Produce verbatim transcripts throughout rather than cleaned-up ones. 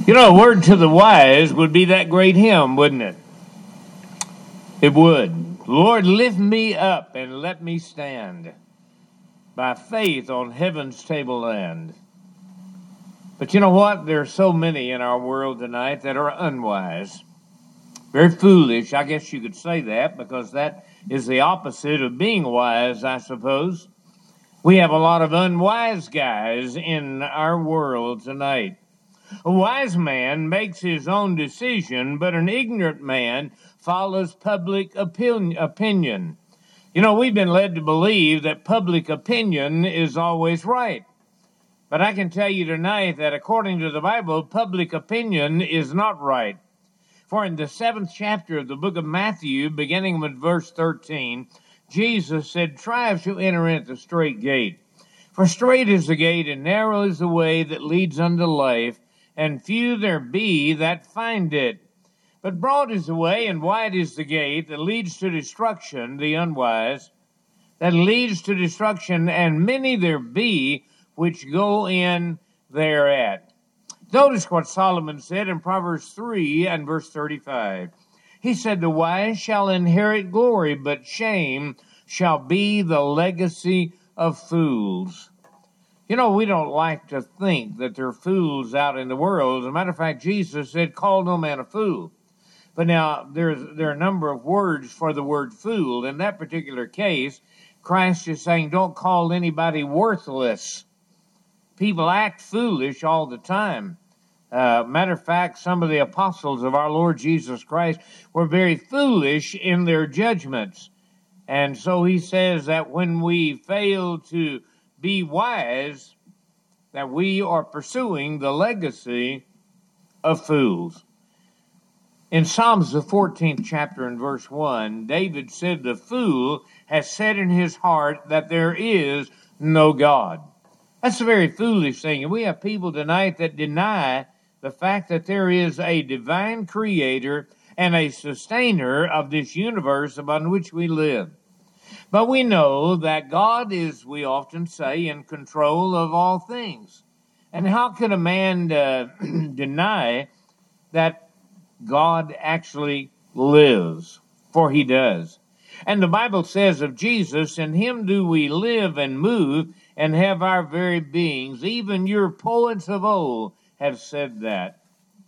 You know, a word to the wise would be that great hymn, wouldn't it? It would. Lord, lift me up and let me stand by faith on heaven's tableland. But you know what? There are so many in our world tonight that are unwise. Very foolish, I guess you could say that, because that is the opposite of being wise, I suppose. We have a lot of unwise guys in our world tonight. A wise man makes his own decision, but an ignorant man follows public opinion. You know, we've been led to believe that public opinion is always right. But I can tell you tonight that according to the Bible, public opinion is not right. For in the seventh chapter of the book of Matthew, beginning with verse thirteen, Jesus said, "Strive to enter into the straight gate. For straight is the gate, and narrow is the way that leads unto life, and few there be that find it. But broad is the way, and wide is the gate that leads to destruction, the unwise, that leads to destruction, and many there be which go in thereat." Notice what Solomon said in Proverbs three and verse thirty-five. He said, "The wise shall inherit glory, but shame shall be the legacy of fools." You know, we don't like to think that there are fools out in the world. As a matter of fact, Jesus said, "Call no man a fool." But now, there's, there are a number of words for the word fool. In that particular case, Christ is saying, don't call anybody worthless. People act foolish all the time. Uh, matter of fact, some of the apostles of our Lord Jesus Christ were very foolish in their judgments. And so he says that when we fail to be wise, that we are pursuing the legacy of fools. In Psalms, the fourteenth chapter and verse one, David said, "The fool has said in his heart that there is no God." That's a very foolish thing. And we have people tonight that deny the fact that there is a divine creator and a sustainer of this universe upon which we live. But we know that God is, we often say, in control of all things. And how could a man uh, deny that God actually lives? For he does. And the Bible says of Jesus, "In him do we live and move and have our very beings." Even your poets of old have said that.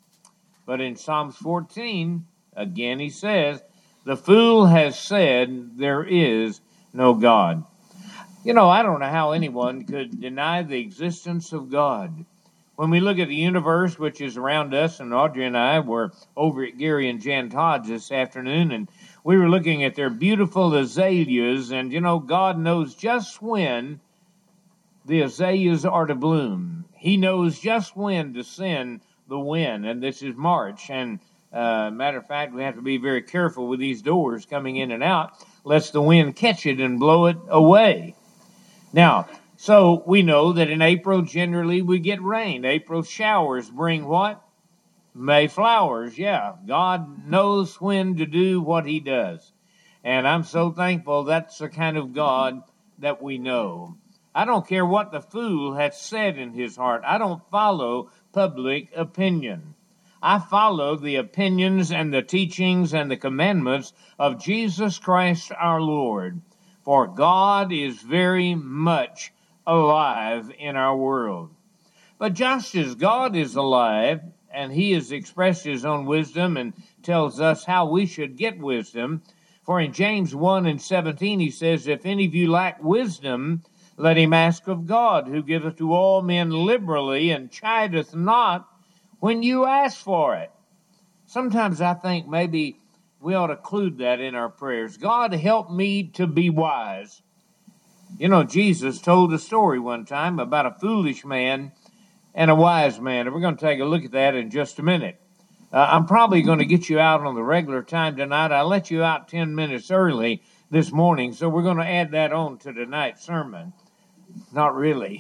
But in Psalms fourteen, again he says, "The fool has said there is no God." You know, I don't know how anyone could deny the existence of God. When we look at the universe, which is around us, and Audrey and I were over at Gary and Jan Todd's this afternoon, and we were looking at their beautiful azaleas, and, you know, God knows just when the azaleas are to bloom. He knows just when to send the wind, and this is March, and uh, matter of fact, we have to be very careful with these doors coming in and out, lest the wind catch it and blow it away. Now, so we know that in April, generally, we get rain. April showers bring what? May flowers, yeah. God knows when to do what he does. And I'm so thankful that's the kind of God that we know. I don't care what the fool has said in his heart. I don't follow public opinion. I follow the opinions and the teachings and the commandments of Jesus Christ our Lord. For God is very much alive in our world. But just as God is alive, and he has expressed his own wisdom and tells us how we should get wisdom, for in James one and seventeen he says, "If any of you lack wisdom, let him ask of God, who giveth to all men liberally and chideth not when you ask for it." Sometimes I think maybe we ought to include that in our prayers. God, help me to be wise. You know, Jesus told a story one time about a foolish man and a wise man, and we're going to take a look at that in just a minute. Uh, I'm probably going to get you out on the regular time tonight. I let you out ten minutes early this morning, so we're going to add that on to tonight's sermon. Not really.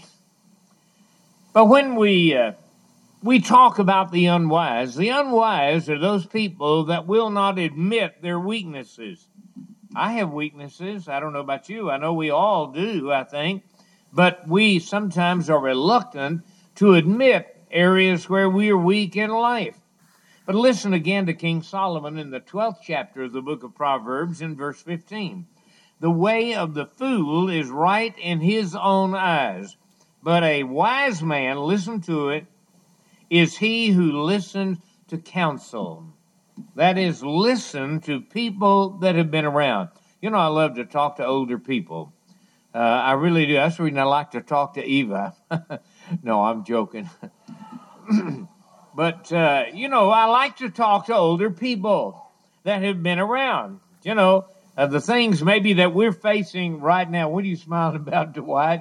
But when we uh, we talk about the unwise, the unwise are those people that will not admit their weaknesses. I have weaknesses. I don't know about you. I know we all do, I think. But we sometimes are reluctant to admit areas where we are weak in life. But listen again to King Solomon in the twelfth chapter of the book of Proverbs in verse fifteen. The way of the fool is right in his own eyes, but a wise man, listen to it, is he who listens to counsel. That is, listen to people that have been around. You know, I love to talk to older people. Uh, I really do. That's the reason I like to talk to Eva. No, I'm joking. But, uh, you know, I like to talk to older people that have been around. You know, uh, the things maybe that we're facing right now. What are you smiling about, Dwight?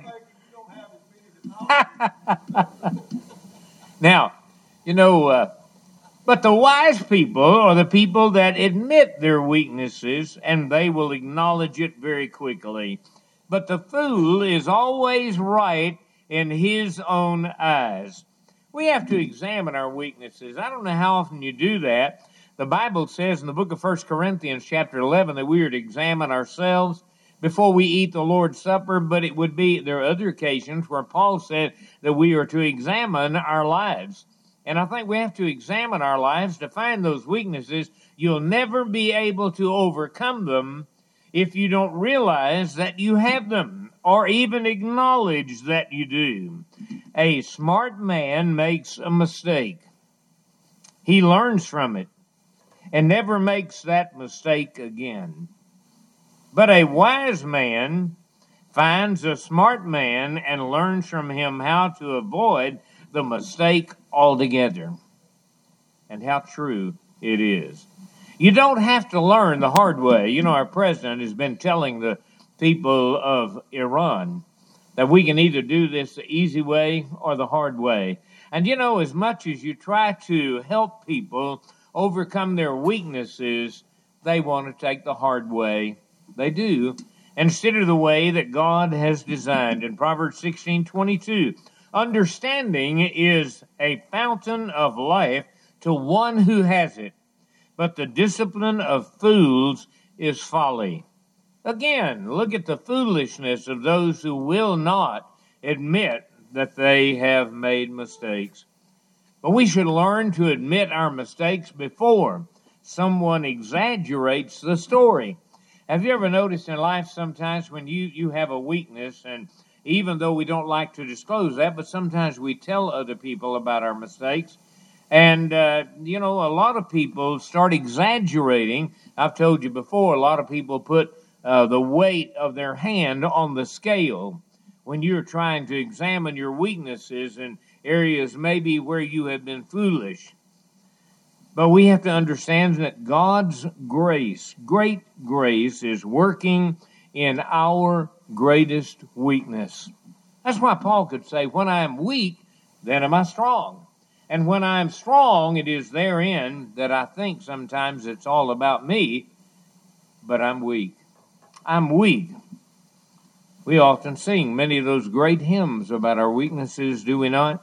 Now, you know, uh, but the wise people are the people that admit their weaknesses, and they will acknowledge it very quickly. But the fool is always right in his own eyes. We have to examine our weaknesses. I don't know how often you do that. The Bible says in the book of First Corinthians chapter eleven that we are to examine ourselves before we eat the Lord's Supper, but it would be, there are other occasions where Paul said that we are to examine our lives. And I think we have to examine our lives to find those weaknesses. You'll never be able to overcome them if you don't realize that you have them or even acknowledge that you do. A smart man makes a mistake. He learns from it and never makes that mistake again. But a wise man finds a smart man and learns from him how to avoid the mistake altogether. And how true it is. You don't have to learn the hard way. You know, our president has been telling the people of Iran that we can either do this the easy way or the hard way. And, you know, as much as you try to help people overcome their weaknesses, they want to take the hard way. They do. Instead of the way that God has designed. In Proverbs sixteen twenty-two, understanding is a fountain of life to one who has it, but the discipline of fools is folly. Again, look at the foolishness of those who will not admit that they have made mistakes. But we should learn to admit our mistakes before someone exaggerates the story. Have you ever noticed in life sometimes when you, you have a weakness, and even though we don't like to disclose that, but sometimes we tell other people about our mistakes. And, uh, you know, a lot of people start exaggerating. I've told you before, a lot of people put uh, the weight of their hand on the scale when you're trying to examine your weaknesses in areas maybe where you have been foolish. But we have to understand that God's grace, great grace, is working in our greatest weakness. That's why Paul could say, when I am weak, then am I strong. And when I am strong, it is therein that I think sometimes it's all about me, but I'm weak. I'm weak. We often sing many of those great hymns about our weaknesses, do we not?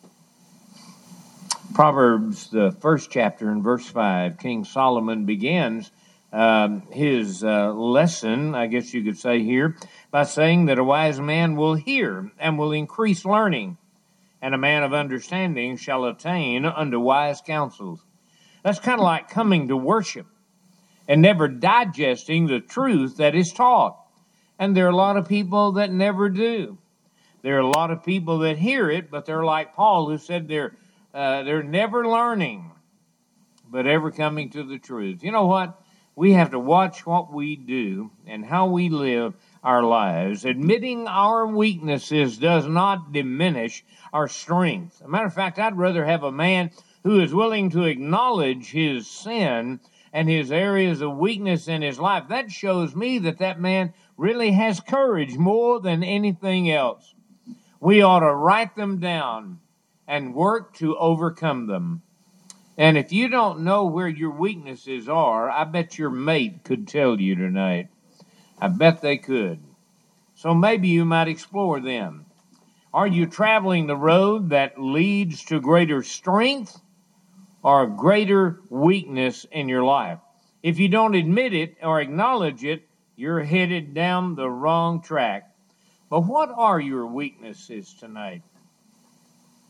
Proverbs, the first chapter in verse five, King Solomon begins um, his uh, lesson, I guess you could say here, by saying that a wise man will hear and will increase learning, and a man of understanding shall attain unto wise counsels. That's kind of like coming to worship and never digesting the truth that is taught. And there are a lot of people that never do. There are a lot of people that hear it, but they're like Paul, who said they're uh, they're never learning, but ever coming to the truth. You know what? We have to watch what we do and how we live our lives. Admitting our weaknesses does not diminish our strength. As a matter of fact, I'd rather have a man who is willing to acknowledge his sin and his areas of weakness in his life. That shows me that that man really has courage more than anything else. We ought to write them down and work to overcome them. And if you don't know where your weaknesses are, I bet your mate could tell you tonight. I bet they could. So maybe you might explore them. Are you traveling the road that leads to greater strength or greater weakness in your life? If you don't admit it or acknowledge it, you're headed down the wrong track. But what are your weaknesses tonight?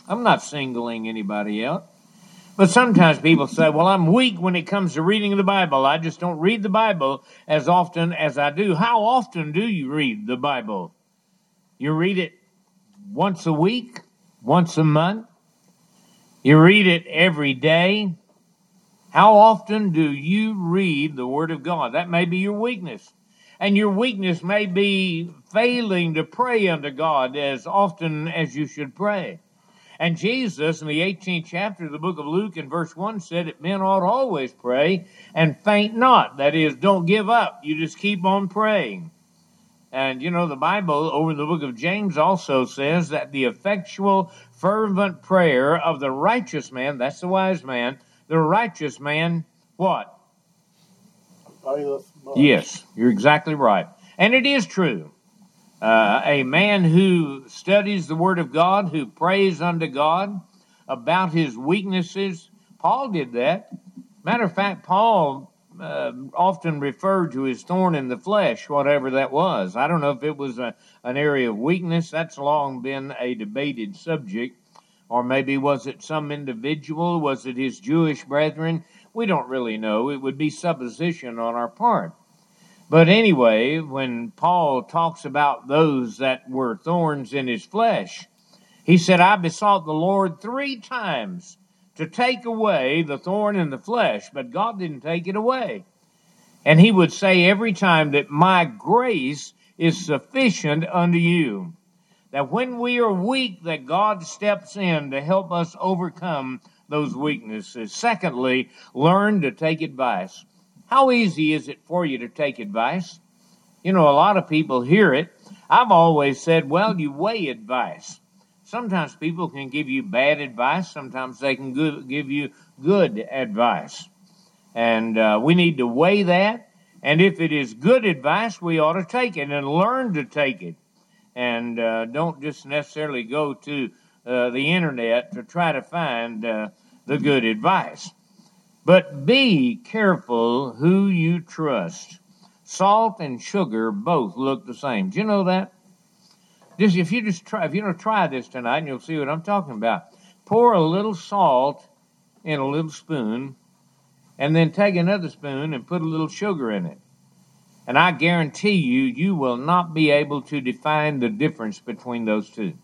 I'm not singling anybody out. But sometimes people say, well, I'm weak when it comes to reading the Bible. I just don't read the Bible as often as I do. How often do you read the Bible? You read it once a week, once a month. You read it every day. How often do you read the Word of God? That may be your weakness. And your weakness may be failing to pray unto God as often as you should pray. And Jesus, in the eighteenth chapter of the book of Luke, in verse one, said that men ought always pray and faint not. That is, don't give up. You just keep on praying. And, you know, the Bible over in the book of James also says that the effectual, fervent prayer of the righteous man, that's the wise man, the righteous man, what? Yes, you're exactly right. And it is true. Uh, a man who studies the Word of God, who prays unto God about his weaknesses. Paul did that. Matter of fact, Paul uh, often referred to his thorn in the flesh, whatever that was. I don't know if it was a, an area of weakness. That's long been a debated subject. Or maybe was it some individual? Was it his Jewish brethren? We don't really know. It would be supposition on our part. But anyway, when Paul talks about those that were thorns in his flesh, he said, I besought the Lord three times to take away the thorn in the flesh, but God didn't take it away. And he would say every time that my grace is sufficient unto you. That when we are weak, that God steps in to help us overcome those weaknesses. Secondly, learn to take advice. How easy is it for you to take advice? You know, a lot of people hear it. I've always said, well, you weigh advice. Sometimes people can give you bad advice. Sometimes they can go- give you good advice. And uh, we need to weigh that. And if it is good advice, we ought to take it and learn to take it. And uh, don't just necessarily go to uh, the internet to try to find uh, the good advice. But be careful who you trust. Salt and sugar both look the same. Do you know that? Just if you just try, if you don't try this tonight, and you'll see what I'm talking about. Pour a little salt in a little spoon, and then take another spoon and put a little sugar in it. And I guarantee you, you will not be able to define the difference between those two.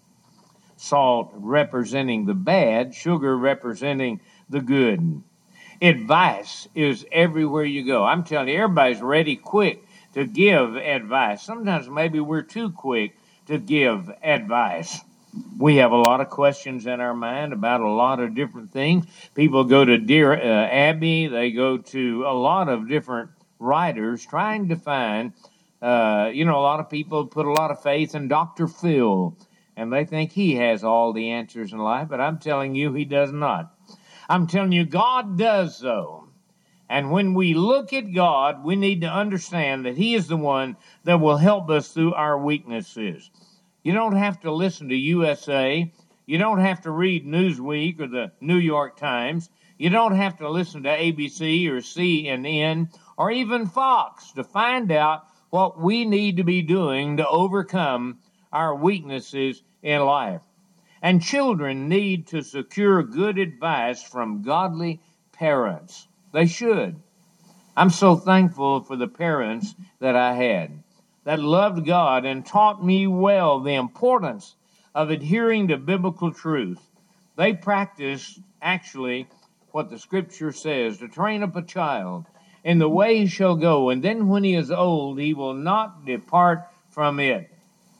Salt representing the bad, sugar representing the good. Advice is everywhere you go. I'm telling you, everybody's ready quick to give advice. Sometimes maybe we're too quick to give advice. We have a lot of questions in our mind about a lot of different things. People go to Dear uh, Abby. They go to a lot of different writers trying to find, uh, you know, a lot of people put a lot of faith in Doctor Phil, and they think he has all the answers in life, but I'm telling you, he does not. I'm telling you, God does though. And when we look at God, we need to understand that he is the one that will help us through our weaknesses. You don't have to listen to U S A. You don't have to read Newsweek or the New York Times. You don't have to listen to A B C or C N N or even Fox to find out what we need to be doing to overcome our weaknesses in life. And children need to secure good advice from godly parents. They should. I'm so thankful for the parents that I had that loved God and taught me well the importance of adhering to biblical truth. They practiced actually what the scripture says, to train up a child in the way he shall go, and then when he is old, he will not depart from it.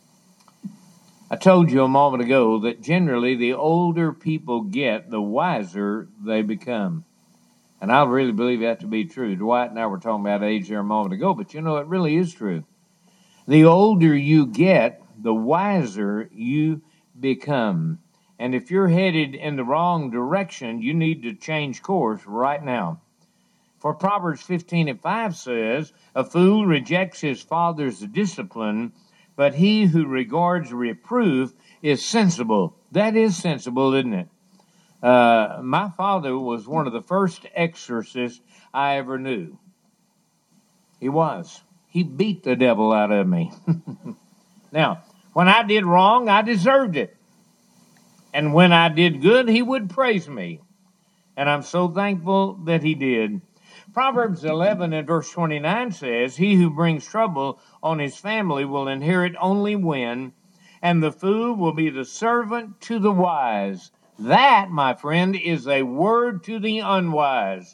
I told you a moment ago that generally the older people get, the wiser they become. And I really believe that to be true. Dwight and I were talking about age there a moment ago, but you know, it really is true. The older you get, the wiser you become. And if you're headed in the wrong direction, you need to change course right now. For Proverbs fifteen and five says, a fool rejects his father's discipline, but he who regards reproof is sensible. That is sensible, isn't it? Uh, my father was one of the first exorcists I ever knew. He was. He beat the devil out of me. Now, when I did wrong, I deserved it. And when I did good, he would praise me. And I'm so thankful that he did. Proverbs eleven and verse twenty-nine says, he who brings trouble on his family will inherit only win, and the fool will be the servant to the wise. That, my friend, is a word to the unwise.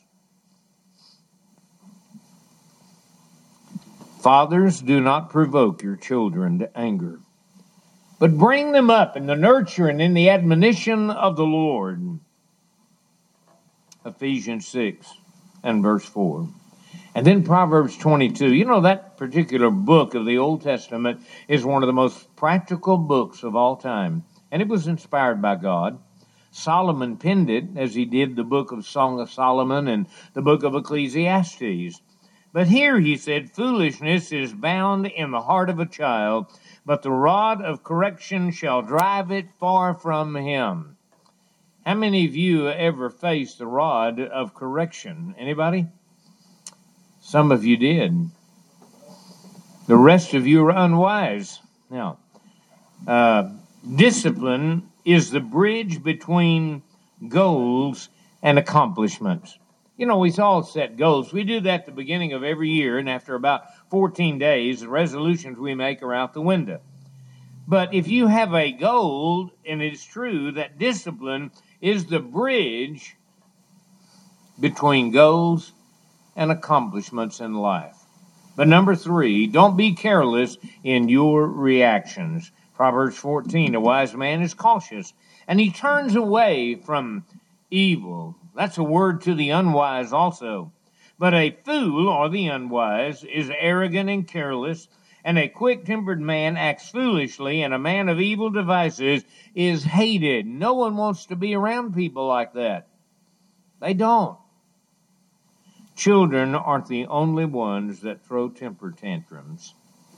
Fathers, do not provoke your children to anger, but bring them up in the nurture and in the admonition of the Lord. Ephesians six and verse four. And then Proverbs twenty-two. You know, that particular book of the Old Testament is one of the most practical books of all time. And it was inspired by God. Solomon penned it as he did the book of Song of Solomon and the book of Ecclesiastes. But here he said, foolishness is bound in the heart of a child, but the rod of correction shall drive it far from him. How many of you ever faced the rod of correction? Anybody? Some of you did. The rest of you are unwise. Now, uh, discipline is the bridge between goals and accomplishments. You know, we all set goals. We do that at the beginning of every year, and after about fourteen days, the resolutions we make are out the window. But if you have a goal, and it's true that discipline is the bridge between goals and accomplishments in life. But number three, don't be careless in your reactions. Proverbs fourteen, a wise man is cautious, and he turns away from evil. That's a word to the unwise also. But a fool, or the unwise, is arrogant and careless, and a quick-tempered man acts foolishly, and a man of evil devices is hated. No one wants to be around people like that. They don't. Children aren't the only ones that throw temper tantrums.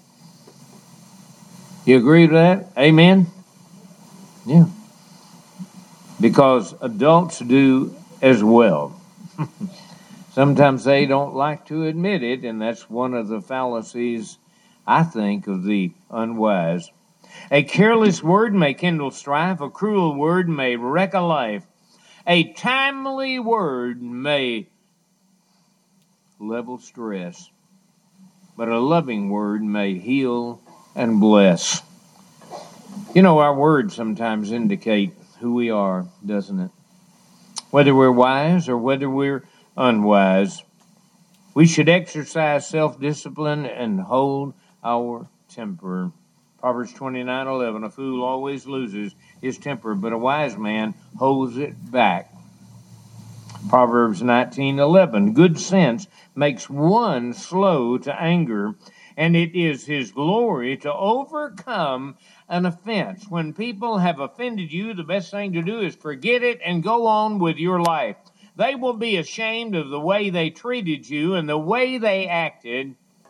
You agree with that? Amen? Yeah. Because adults do as well. Sometimes they don't like to admit it, and that's one of the fallacies, I think, of the unwise. A careless word may kindle strife. A cruel word may wreck a life. A timely word may level stress, but a loving word may heal and bless. You know, our words sometimes indicate who we are, doesn't it? Whether we're wise or whether we're unwise, we should exercise self-discipline and hold our temper. Proverbs twenty-nine eleven, a fool always loses his temper, but a wise man holds it back. Proverbs nineteen eleven, good sense makes one slow to anger, and it is his glory to overcome an offense. When people have offended you, the best thing to do is forget it and go on with your life. They will be ashamed of the way they treated you and the way they acted.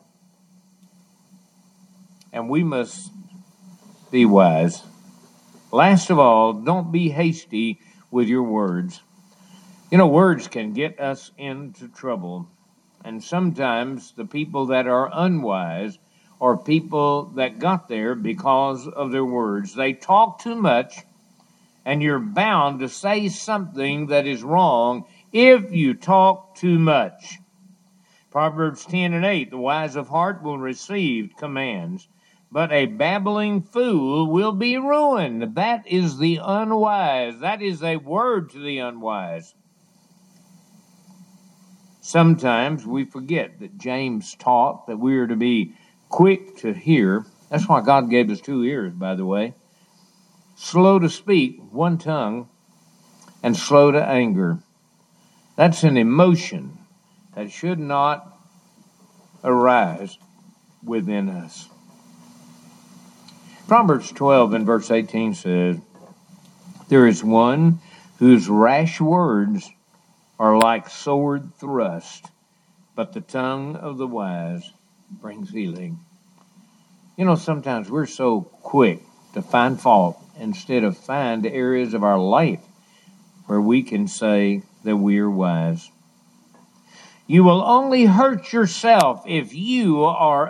And we must be wise. Last of all, don't be hasty with your words. You know, words can get us into trouble. And sometimes the people that are unwise are people that got there because of their words. They talk too much, and you're bound to say something that is wrong if you talk too much. Proverbs ten and eight, the wise of heart will receive commands, but a babbling fool will be ruined. That is the unwise. That is a word to the unwise. Sometimes we forget that James taught that we are to be quick to hear. That's why God gave us two ears, by the way. Slow to speak, one tongue, and slow to anger. That's an emotion that should not arise within us. Proverbs twelve and verse eighteen says, there is one whose rash words are like sword thrust, but the tongue of the wise brings healing. You know, sometimes we're so quick to find fault instead of find areas of our life where we can say that we are wise. You will only hurt yourself if you are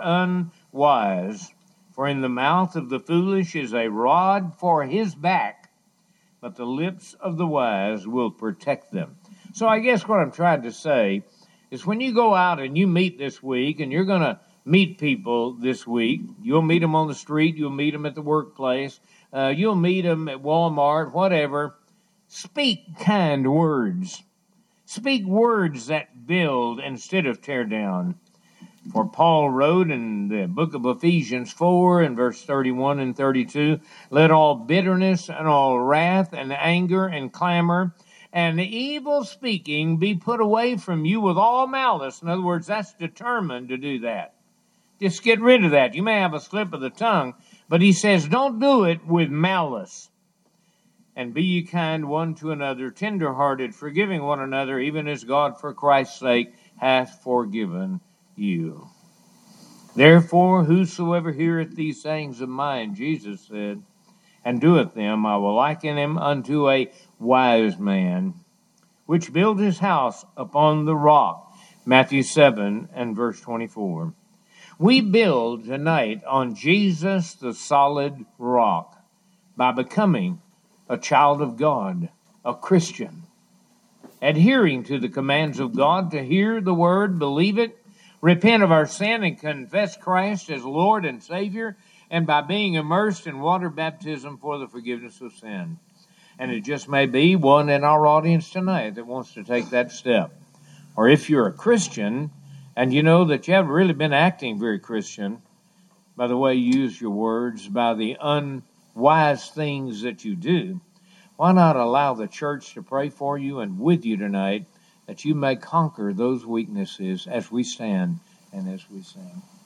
unwise, for in the mouth of the foolish is a rod for his back, but the lips of the wise will protect them. So I guess what I'm trying to say is when you go out and you meet this week, and you're going to meet people this week, you'll meet them on the street, you'll meet them at the workplace, uh, you'll meet them at Walmart, whatever. Speak kind words. Speak words that build instead of tear down. For Paul wrote in the book of Ephesians four and verse thirty-one and thirty-two, let all bitterness and all wrath and anger and clamor and evil speaking be put away from you with all malice. In other words, that's determined to do that. Just get rid of that. You may have a slip of the tongue, but he says don't do it with malice. And be ye kind one to another, tenderhearted, forgiving one another, even as God for Christ's sake hath forgiven you. Therefore, whosoever heareth these sayings of mine, Jesus said, and doeth them, I will liken him unto a wise man, which built his house upon the rock. Matthew seven and verse twenty-four. We build tonight on Jesus, the solid rock, by becoming a child of God, a Christian, adhering to the commands of God, to hear the word, believe it, repent of our sin, and confess Christ as Lord and Savior, and by being immersed in water baptism for the forgiveness of sin. And it just may be one in our audience tonight that wants to take that step. Or if you're a Christian and you know that you haven't really been acting very Christian by the way you use your words, by the unwise things that you do, why not allow the church to pray for you and with you tonight that you may conquer those weaknesses as we stand and as we sing.